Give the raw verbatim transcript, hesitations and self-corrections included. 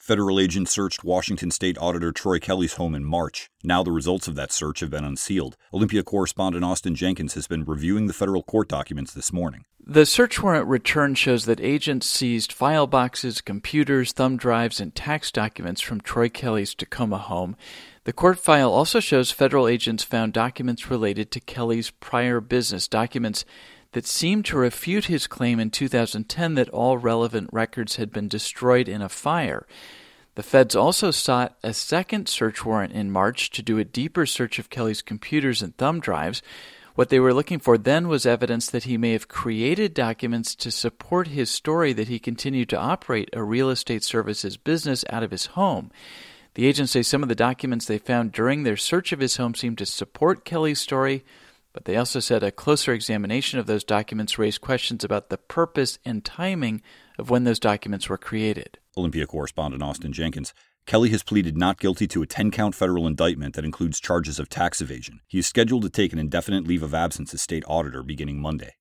Federal agents searched Washington State Auditor Troy Kelly's home in March. Now the results of that search have been unsealed. Olympia correspondent Austin Jenkins has been reviewing the federal court documents this morning. The search warrant return shows that agents seized file boxes, computers, thumb drives, and tax documents from Troy Kelly's Tacoma home. The court file also shows federal agents found documents related to Kelly's prior business, documents that seemed to refute his claim in two thousand ten that all relevant records had been destroyed in a fire. The feds also sought a second search warrant in March to do a deeper search of Kelly's computers and thumb drives. What they were looking for then was evidence that he may have created documents to support his story that he continued to operate a real estate services business out of his home. The agents say some of the documents they found during their search of his home seemed to support Kelly's story, but they also said a closer examination of those documents raised questions about the purpose and timing of when those documents were created. Olympia correspondent Austin Jenkins. Kelly has pleaded not guilty to a ten-count federal indictment that includes charges of tax evasion. He is scheduled to take an indefinite leave of absence as state auditor beginning Monday.